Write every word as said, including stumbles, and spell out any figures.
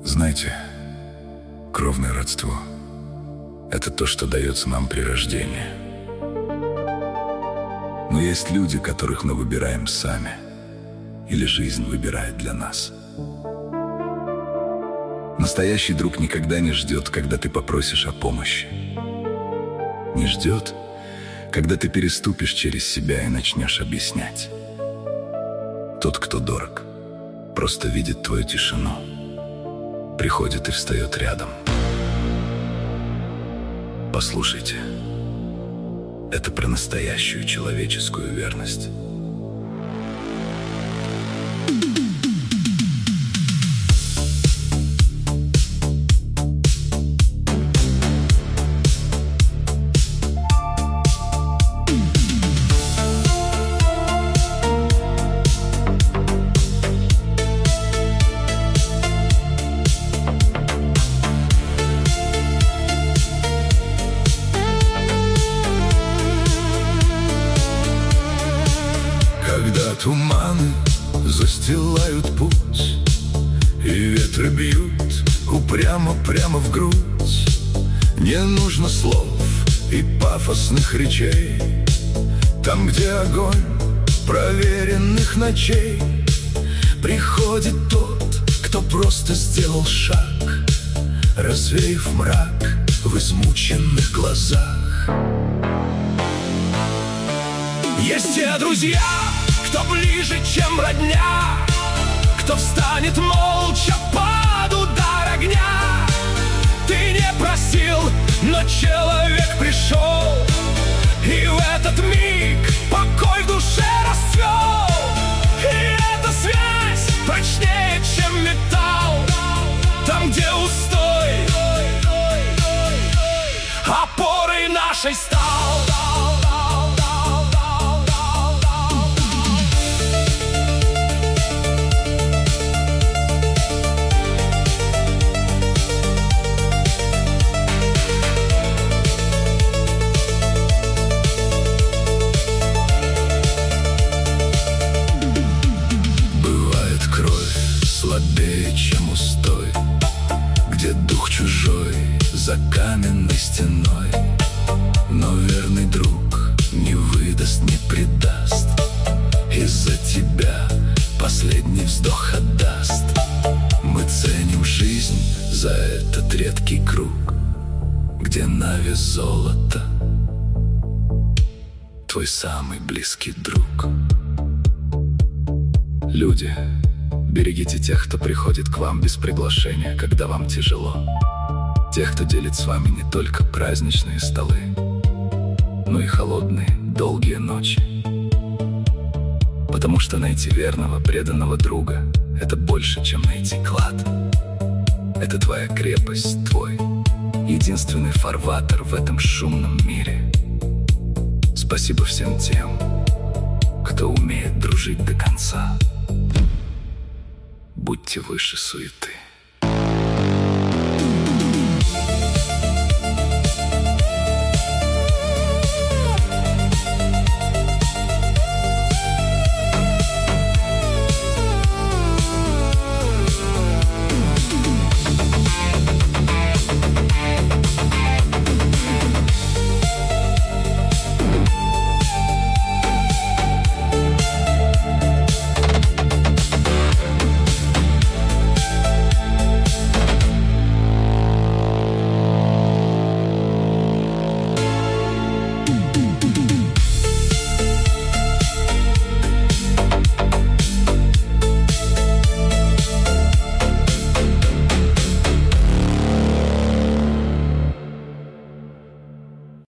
Знаете, кровное родство – это то, что дается нам при рождении. Но есть люди, которых мы выбираем сами, или жизнь выбирает для нас. Настоящий друг никогда не ждет, когда ты попросишь о помощи. Не ждет, когда ты переступишь через себя и начнешь объяснять. Тот, кто дорог, просто видит твою тишину, приходит и встает рядом. Послушайте, это про настоящую человеческую верность. Когда туманы застилают путь, и ветры бьют упрямо прямо в грудь, не нужно слов и пафосных речей. Там, где огонь проверенных ночей, приходит тот, кто просто сделал шаг, развеяв мрак в измученных глазах. Есть те друзья, кто ближе, чем родня, кто встанет молча под удар огня. Ты не просил, но человек пришел, и в этот миг покой в душе расцвел. И эта связь прочнее, чем металл. Там, где устой опорой нашей стал. Слабее, чем устой, где дух чужой за каменной стеной. Но верный друг не выдаст, не предаст, и за тебя последний вздох отдаст. Мы ценим жизнь за этот редкий круг, где на вес золота твой самый близкий друг. Люди, берегите тех, кто приходит к вам без приглашения, когда вам тяжело. Тех, кто делит с вами не только праздничные столы, но и холодные, долгие ночи. Потому что найти верного, преданного друга — это больше, чем найти клад. Это твоя крепость, твой единственный фарватер в этом шумном мире. Спасибо всем тем, кто умеет дружить до конца. Будьте выше суеты.